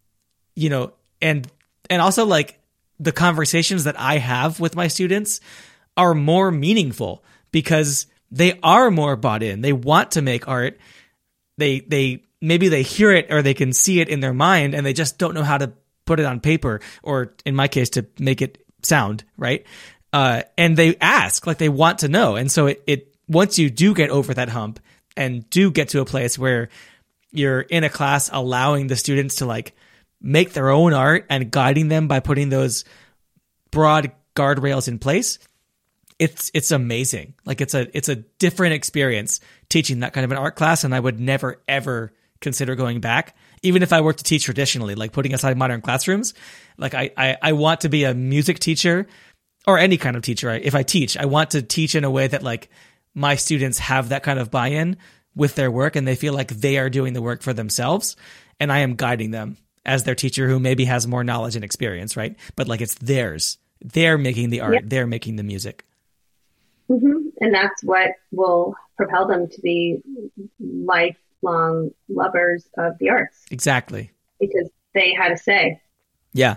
A: also like the conversations that I have with my students are more meaningful because they are more bought in. They want to make art. Maybe they hear it or they can see it in their mind and they just don't know how to put it on paper, or in my case, to make it sound, right? And they ask, like they want to know. And so it once you do get over that hump and do get to a place where you're in a class allowing the students to like make their own art and guiding them by putting those broad guardrails in place, it's amazing. Like it's a different experience teaching that kind of an art class. And I would never, ever consider going back, even if I were to teach traditionally, like putting aside modern classrooms. Like I want to be a music teacher or any kind of teacher. If I teach, I want to teach in a way that like my students have that kind of buy-in with their work and they feel like they are doing the work for themselves. And I am guiding them as their teacher who maybe has more knowledge and experience, right? But like it's theirs. They're making the art. Yep. They're making the music.
B: Mm-hmm. And that's what will propel them to be lifelong lovers of the arts.
A: Exactly.
B: Because they had a say.
A: Yeah.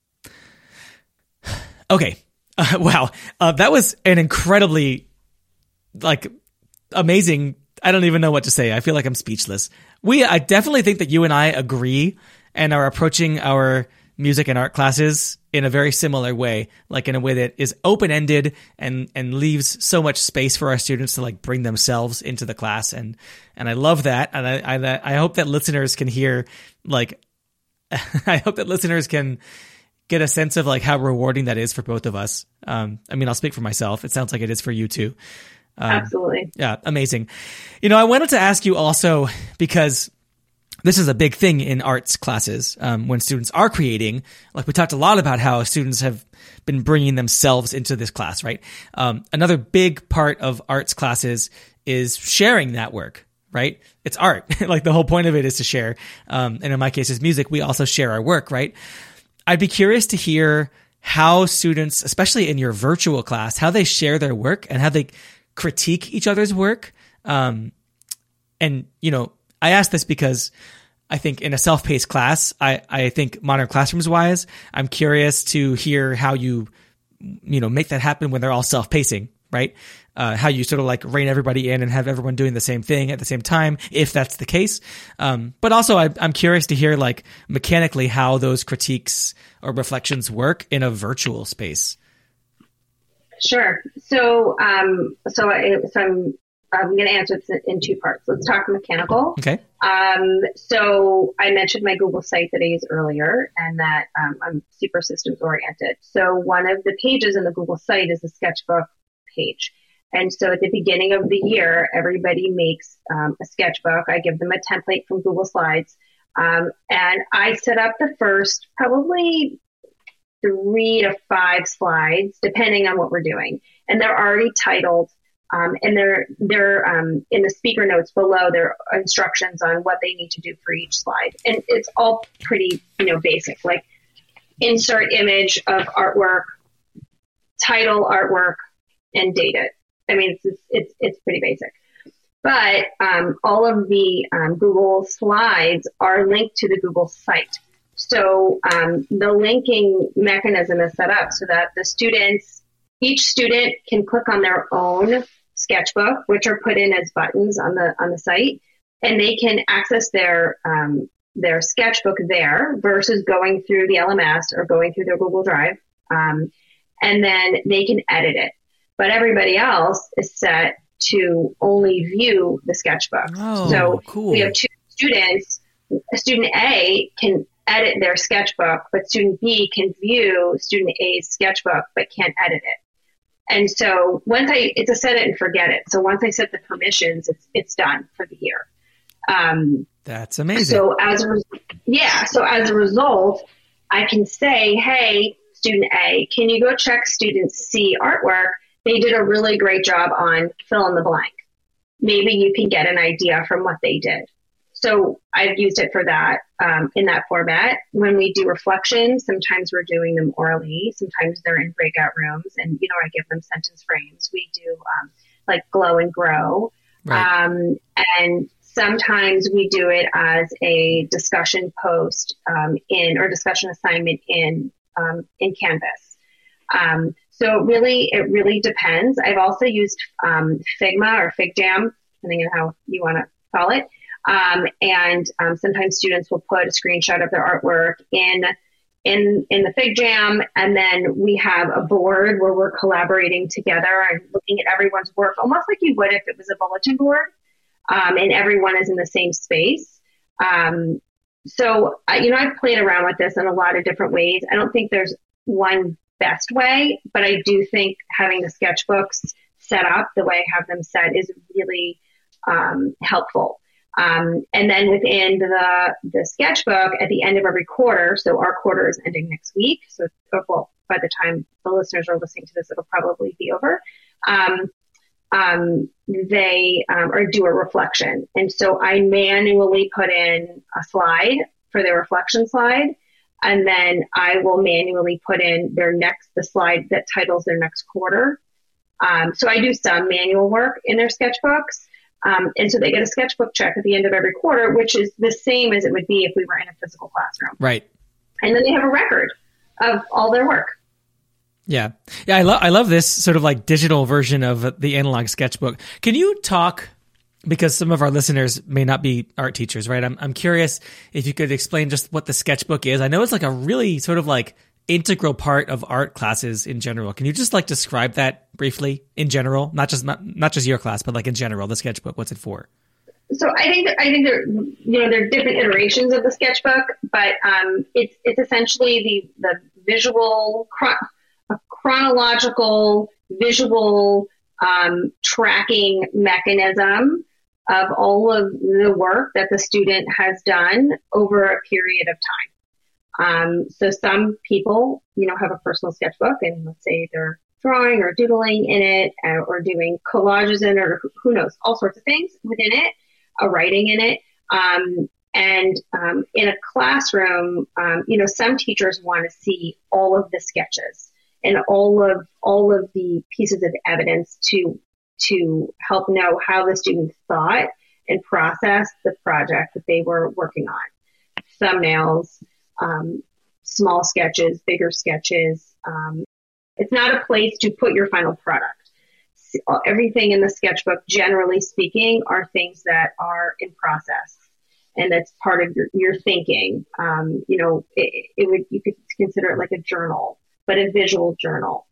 A: Okay. Wow. That was an incredibly amazing. I don't even know what to say. I feel like I'm speechless. I definitely think that you and I agree and are approaching our music and art classes in a very similar way, like in a way that is open-ended and leaves so much space for our students to like bring themselves into the class. And I love that. And I hope that listeners can hear, like, I hope that listeners can get a sense of like how rewarding that is for both of us. I mean, I'll speak for myself. It sounds like it is for you too.
B: Absolutely.
A: Yeah. Amazing. I wanted to ask you also, because this is a big thing in arts classes, when students are creating. Like we talked a lot about how students have been bringing themselves into this class, right? Another big part of arts classes is sharing that work, right? It's art. Like the whole point of it is to share. And in my case, it's music. We also share our work, right? I'd be curious to hear how students, especially in your virtual class, how they share their work and how they critique each other's work. I ask this because I think in a self-paced class, I think modern classrooms wise, I'm curious to hear how you make that happen when they're all self-pacing, right? How you sort of like rein everybody in and have everyone doing the same thing at the same time, if that's the case. But also I'm curious to hear like mechanically how those critiques or reflections work in a virtual space.
B: Sure. So I'm going to answer it in two parts. Let's talk mechanical.
A: Okay.
B: So I mentioned my Google site that I used earlier and that I'm super systems oriented. So one of the pages in the Google site is the sketchbook page. And so at the beginning of the year, everybody makes a sketchbook. I give them a template from Google Slides. And I set up the first probably 3 to 5 slides, depending on what we're doing. And they're already titled, and they're in the speaker notes below. There are instructions on what they need to do for each slide, and it's all pretty, basic. Like insert image of artwork, title artwork, and date it. I mean, it's pretty basic. But all of the Google slides are linked to the Google site. So the linking mechanism is set up so that each student can click on their own sketchbook, which are put in as buttons on the site, and they can access their sketchbook there versus going through the LMS or going through their Google Drive, and then they can edit it. But everybody else is set to only view the sketchbook.
A: Oh,
B: so
A: cool.
B: We have 2 students. Student A can edit their sketchbook, but student B can view student A's sketchbook, but can't edit it. And so it's a set it and forget it. So once I set the permissions, it's done for the year.
A: That's amazing.
B: So as a result, I can say, hey, student A, can you go check student C artwork? They did a really great job on fill in the blank. Maybe you can get an idea from what they did. So I've used it for that in that format. When we do reflections, sometimes we're doing them orally. Sometimes they're in breakout rooms, and I give them sentence frames. We do like glow and grow,
A: right.
B: And sometimes we do it as a discussion post or discussion assignment in Canvas. So it really depends. I've also used Figma or FigJam, depending on how you want to call it. And sometimes students will put a screenshot of their artwork in the FigJam, and then we have a board where we're collaborating together and looking at everyone's work, almost like you would if it was a bulletin board, and everyone is in the same space. So I've played around with this in a lot of different ways. I don't think there's one best way, but I do think having the sketchbooks set up the way I have them set is really helpful. And then within the sketchbook, at the end of every quarter, so our quarter is ending next week. So, by the time the listeners are listening to this, it'll probably be over. They do a reflection. And so I manually put in a slide for their reflection slide. And then I will manually put in the slide that titles their next quarter. So I do some manual work in their sketchbooks. And so they get a sketchbook check at the end of every quarter, which is the same as it would be if we were in a physical classroom.
A: Right.
B: And then they have a record of all their work.
A: Yeah. Yeah. I love this sort of like digital version of the analog sketchbook. Can you talk, because some of our listeners may not be art teachers, right? I'm curious if you could explain just what the sketchbook is. I know it's like a really sort of like integral part of art classes in general. Can you just like describe that briefly in general? Not just your class, but like in general, the sketchbook, what's it for?
B: So I think there are different iterations of the sketchbook, but it's essentially the visual chronological visual tracking mechanism of all of the work that the student has done over a period of time. So some people, have a personal sketchbook, and let's say they're drawing or doodling in it, or doing collages in it, or who knows, all sorts of things within it, writing in it. And in a classroom, some teachers want to see all of the sketches and all of the pieces of evidence to help know how the students thought and processed the project that they were working on. Thumbnails, small sketches, bigger sketches. It's not a place to put your final product. Everything in the sketchbook, generally speaking, are things that are in process, and that's part of your thinking. You could consider it like a journal, but a visual journal.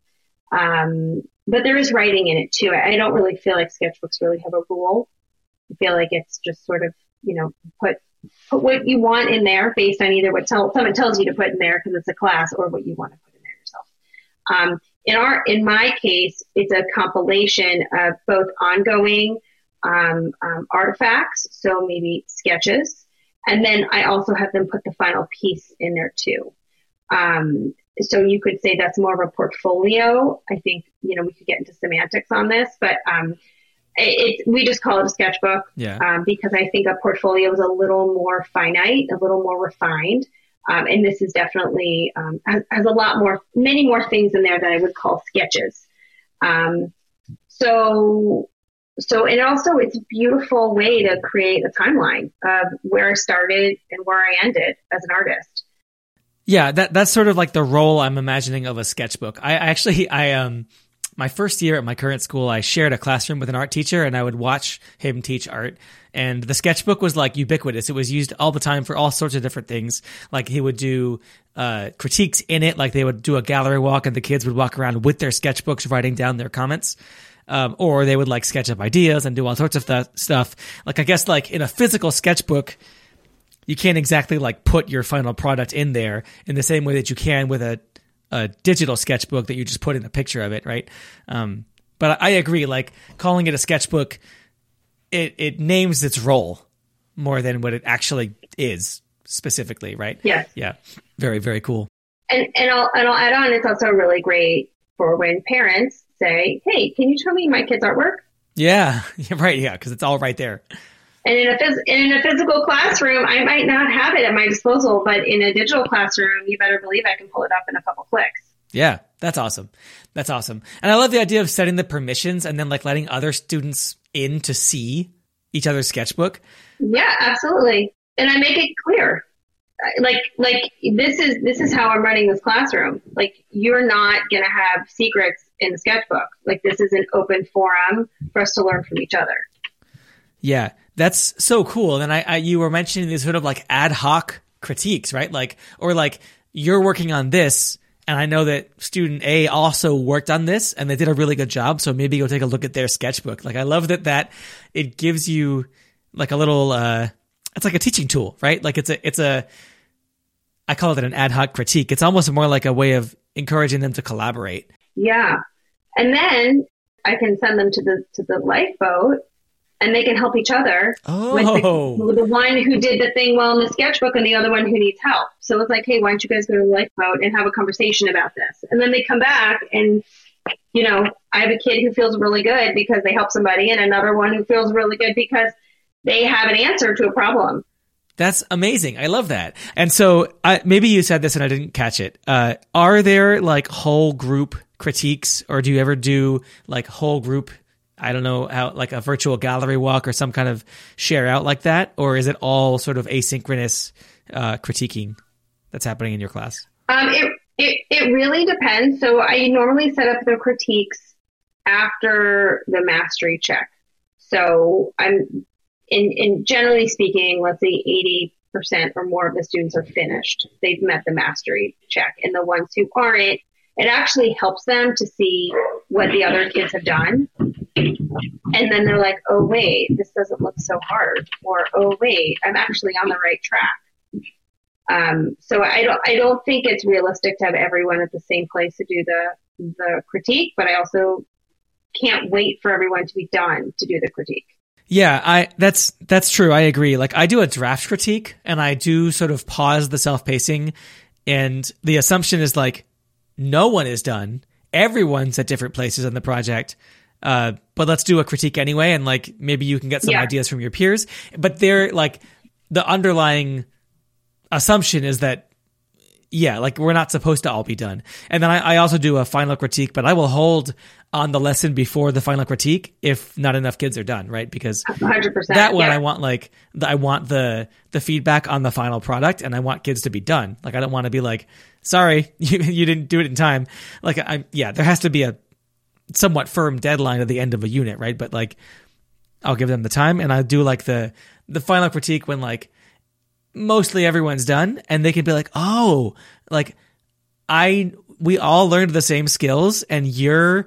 B: But there is writing in it too. I don't really feel like sketchbooks really have a rule. I feel like it's just sort of, put what you want in there based on either what someone tells you to put in there because it's a class, or what you want to put in there yourself. In my case, it's a compilation of both ongoing artifacts, so maybe sketches, and then I also have them put the final piece in there too. So you could say that's more of a portfolio. I think, we could get into semantics on this, but we just call it a sketchbook because I think a portfolio is a little more finite, a little more refined. And this is definitely has many more things in there that I would call sketches. So and also it's a beautiful way to create a timeline of where I started and where I ended as an artist.
A: Yeah, that's sort of like the role I'm imagining of a sketchbook. I my first year at my current school, I shared a classroom with an art teacher, and I would watch him teach art. And the sketchbook was like ubiquitous. It was used all the time for all sorts of different things. Like he would do critiques in it, like they would do a gallery walk, and the kids would walk around with their sketchbooks writing down their comments. Or they would like sketch up ideas and do all sorts of stuff. Like I guess like in a physical sketchbook, you can't exactly like put your final product in there in the same way that you can with a digital sketchbook that you just put in a picture of it, right? But I agree, like calling it a sketchbook, it names its role more than what it actually is specifically, right?
B: Yes.
A: Yeah. Very, very cool.
B: And I'll add on, it's also really great for when parents say, hey, can you show me my kid's artwork?
A: Yeah. Right. Yeah. Because it's all right there.
B: And in a physical classroom, I might not have it at my disposal, but in a digital classroom, you better believe I can pull it up in a couple clicks.
A: Yeah, that's awesome. That's awesome. And I love the idea of setting the permissions and then like letting other students in to see each other's sketchbook.
B: Yeah, absolutely. And I make it clear. Like this is how I'm running this classroom. Like you're not going to have secrets in the sketchbook. Like this is an open forum for us to learn from each other.
A: Yeah, that's so cool. And you were mentioning these sort of like ad hoc critiques, right? Like, or like you're working on this, and I know that student A also worked on this and they did a really good job. So maybe go take a look at their sketchbook. Like I love that it gives you like a little, it's like a teaching tool, right? Like I call it an ad hoc critique. It's almost more like a way of encouraging them to collaborate.
B: Yeah. And then I can send them to the lifeboat. And they can help each other with the one who did the thing well in the sketchbook and the other one who needs help. So it's like, hey, why don't you guys go to the lifeboat and have a conversation about this? And then they come back and, I have a kid who feels really good because they help somebody and another one who feels really good because they have an answer to a problem.
A: That's amazing. I love that. And so maybe you said this and I didn't catch it. Are there like whole group critiques, or do you ever do like whole group, I don't know, how like a virtual gallery walk or some kind of share out like that? Or is it all sort of asynchronous critiquing that's happening in your class?
B: It really depends. So I normally set up the critiques after the mastery check. So I'm in generally speaking, let's say 80% or more of the students are finished. They've met the mastery check. And the ones who aren't, it actually helps them to see what the other kids have done. And then they're like, oh, wait, this doesn't look so hard. Or, oh, wait, I'm actually on the right track. So I don't think it's realistic to have everyone at the same place to do the critique, but I also can't wait for everyone to be done to do the critique.
A: Yeah, that's true. I agree. Like I do a draft critique and I do sort of pause the self-pacing, and the assumption is like no one is done. Everyone's at different places in the project. But let's do a critique anyway. And like, maybe you can get some ideas from your peers, but they're like the underlying assumption is that, yeah, like we're not supposed to all be done. And then I also do a final critique, but I will hold on the lesson before the final critique if not enough kids are done, right? Because
B: 100%,
A: that one, I want I want the feedback on the final product, and I want kids to be done. Like, I don't want to be like, sorry, you didn't do it in time. Like, there has to be a somewhat firm deadline at the end of a unit, right? But like, I'll give them the time, and I do like the final critique when like mostly everyone's done, and they can be like, oh, like we all learned the same skills, and your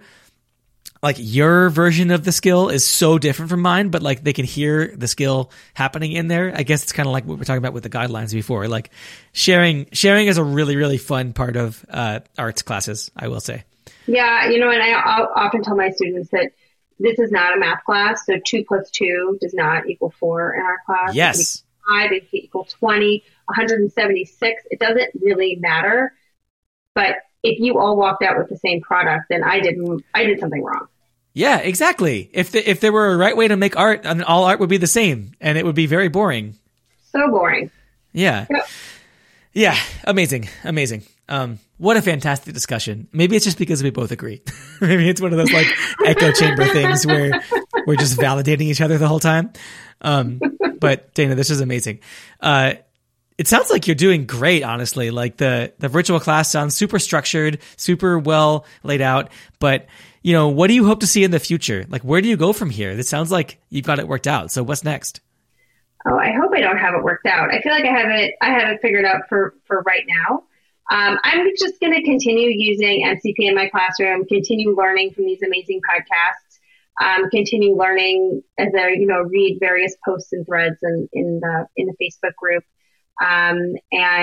A: version of the skill is so different from mine, but like they can hear the skill happening in there. I guess it's kind of like what we were talking about with the guidelines before. Like sharing is a really, really fun part of arts classes, I will say. Yeah,
B: and I often tell my students that this is not a math class. So 2 + 2 does not equal 4 in our class.
A: Yes.
B: 5, it can equal 20, 176. It doesn't really matter. But if you all walked out with the same product, then I did something wrong.
A: Yeah, exactly. If there were a right way to make art, then all art would be the same, and it would be very boring.
B: So boring.
A: Yeah.
B: Yep.
A: Yeah. Amazing. What a fantastic discussion. Maybe it's just because we both agree. Maybe it's one of those like echo chamber things where we're just validating each other the whole time. But Dana, this is amazing. It sounds like you're doing great, honestly. Like the virtual class sounds super structured, super well laid out. But, what do you hope to see in the future? Like, where do you go from here? This sounds like you've got it worked out. So what's next?
B: Oh, I hope I don't have it worked out. I feel like I have it figured out for right now. I'm just going to continue using MCP in my classroom, continue learning from these amazing podcasts, continue learning as I, read various posts and threads in the Facebook group. I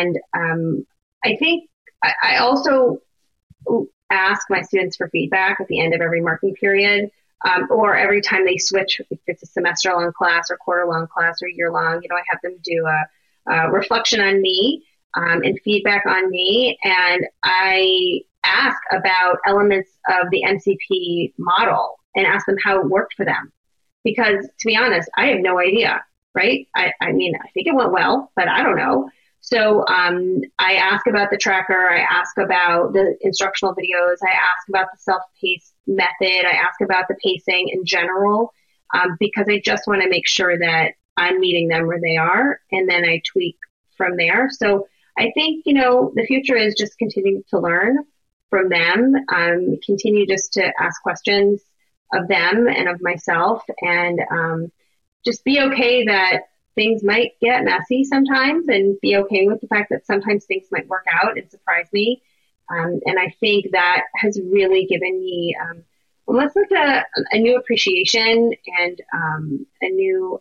B: think I also ask my students for feedback at the end of every marking period, or every time they switch, if it's a semester-long class or quarter-long class or year-long, I have them do a reflection on me and feedback on me. And I ask about elements of the MCP model and ask them how it worked for them. Because to be honest, I have no idea, right? I think it went well, but I don't know. So I ask about the tracker. I ask about the instructional videos. I ask about the self-paced method. I ask about the pacing in general, because I just want to make sure that I'm meeting them where they are, and then I tweak from there. So I think, the future is just continuing to learn from them, continue just to ask questions of them and of myself, and just be okay that things might get messy sometimes, and be okay with the fact that sometimes things might work out and surprise me. And I think that has really given me almost like a new appreciation and a new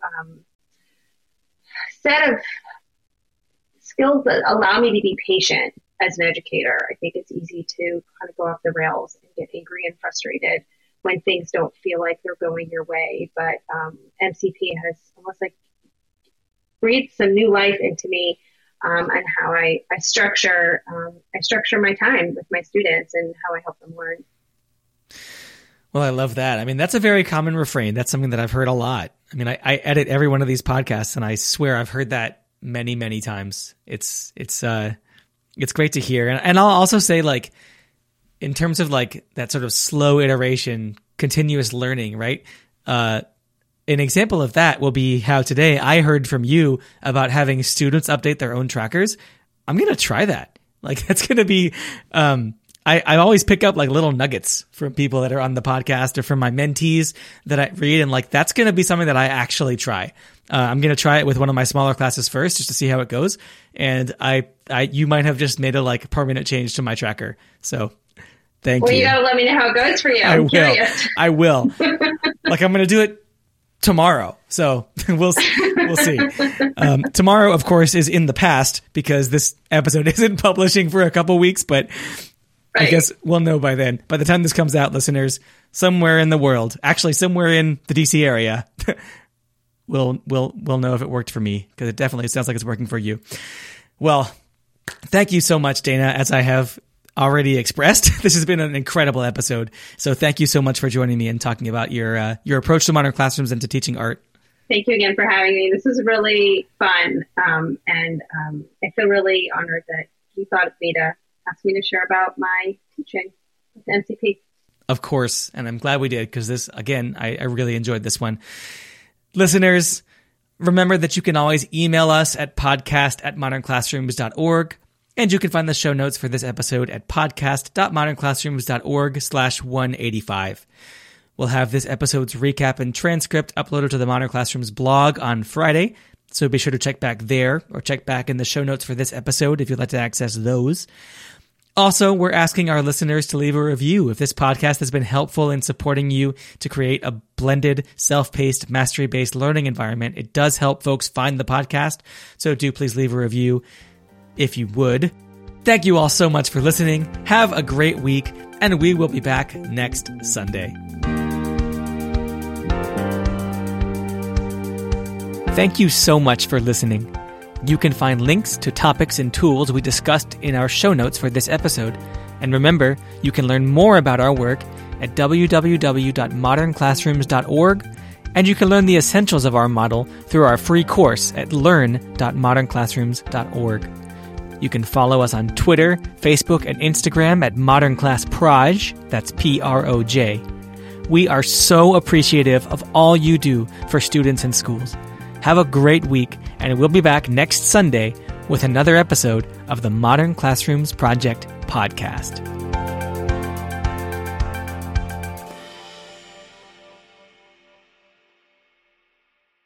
B: set of skills that allow me to be patient as an educator. I think it's easy to kind of go off the rails and get angry and frustrated when things don't feel like they're going your way. But MCP has almost like breathed some new life into me, and how I structure my time with my students and how I help them learn.
A: Well, I love that. I mean, that's a very common refrain. That's something that I've heard a lot. I mean, I edit every one of these podcasts, and I swear I've heard that many, many times. It's great to hear. And I'll also say, like, in terms of like that sort of slow iteration, continuous learning, right? An example of that will be how today I heard from you about having students update their own trackers. I'm going to try that. Like, that's going to be, I always pick up like little nuggets from people that are on the podcast or from my mentees that I read. And like, that's going to be something that I actually try. I'm going to try it with one of my smaller classes first, just to see how it goes. And you might have just made a like permanent change to my tracker. So thank you.
B: Well, you got to let me know how it goes for you.
A: I will. Like, I'm going to do it tomorrow. So we'll see. Tomorrow, of course, is in the past because this episode isn't publishing for a couple weeks, but right. I guess we'll know by then. By the time this comes out, listeners, somewhere in the world, actually somewhere in the DC area, we'll know if it worked for me, because it definitely sounds like it's working for you. Well, thank you so much, Dana, as I have already expressed. This has been an incredible episode. So thank you so much for joining me and talking about your approach to modern classrooms and to teaching art.
B: Thank you again for having me. This was really fun. And I feel really honored that you thought of me to ask me to share about my teaching with MCP.
A: Of course. And I'm glad we did, because this, again, I really enjoyed this one. Listeners, remember that you can always email us at podcast@modernclassrooms.org. And you can find the show notes for this episode at podcast.modernclassrooms.org/185. We'll have this episode's recap and transcript uploaded to the Modern Classrooms blog on Friday, so be sure to check back there or check back in the show notes for this episode if you'd like to access those. Also, we're asking our listeners to leave a review if this podcast has been helpful in supporting you to create a blended, self-paced, mastery-based learning environment. It does help folks find the podcast, so do please leave a review if you would. Thank you all so much for listening. Have a great week, and we will be back next Sunday. Thank you so much for listening. You can find links to topics and tools we discussed in our show notes for this episode, And remember, you can learn more about our work at www.modernclassrooms.org, and you can learn the essentials of our model through our free course at learn.modernclassrooms.org. You can follow us on Twitter, Facebook, and Instagram at modernclassproj, that's P-R-O-J. We are so appreciative of all you do for students in schools. Have a great week, and we'll be back next Sunday with another episode of the Modern Classrooms Project podcast.